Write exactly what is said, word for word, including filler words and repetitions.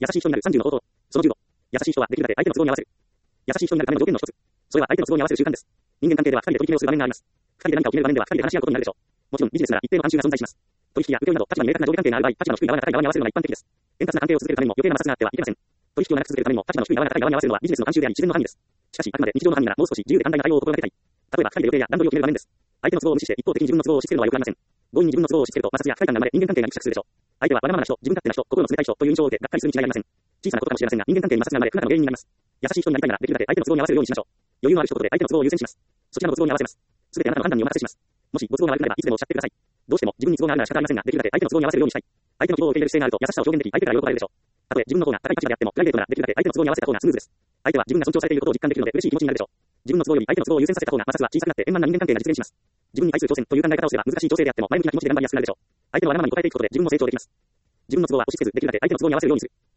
優しい人になるさんじゅうの方法。そのじゅうご。優しい人はできるだけ相手の都合に合わせる。優しい人になるための条件の一つ。それは相手の都合に合わせる習慣です。人間関係では二人で取り決めをする場面があります。二人で何かを決める場面では二人で話し合うことになるでしょう。もちろんビジネスなら一定の慣習が存在します。取引や請負など立場に明確な上下関係がある場合、立場の低い側が高い側に合わせるのが一般的です。円滑な関係を続けるためにも余計な摩擦があってはいけません。取引を長く続けるためにも立場の低い側が高い側に合わせるのはビジネスの慣習であり自然の範囲です。しかし、あくまで日常の範囲ならもう少し自由で簡単な対応を心がけたい。例えば、二人で予定や段取りを決める場面です。相手の都合を無視して一方的に自分の都合を押し付けるのは良くありません。強引に自分の都合を押し付けると摩擦や不快感が生まれ人間関係がぎくしゃくするでしょう。相手はわがままな人、自分勝手な人、心の冷たい人という印象を受けがっかりするに違いありません。小さなことかもしれませんが人間関係に摩擦が生まれ不仲の原因になります。優しい人になりたいならできるだけ相手の都合に合わせるようにしましょう。余裕のある一言で相手の都合を優先します。そちらの都合に合わせます。すべてあなたの判断にお任せします。もしご都合が悪くなればいつでもおっしゃってください。どうしても自分に都合があるなら仕方ありませんができるだけ相手の都合に合わせるようにしたい。相手の希望を受け入れる姿勢があると優しさを表現でき相手から喜ばれるでしょう。たとえ自分の方が高い立場であってもプライベートならできるだけ相手の都合に合わせた方がスムーズです。相手は自分が尊重されていることを実感できるので嬉しい気持ちになるでしょう。自分の都合より相手の都合を優先させた方が摩擦は小さくなって円満な人間関係が実現します。自分に対する挑戦という考え方をすれば難しい調整であっても前向きな気持ちで頑張りやすくなるでしょう。相手のわがままに応えていくことで自分も成長できます。自分の都合は押し付けずできるだけ相手の都合に合わせるようにする。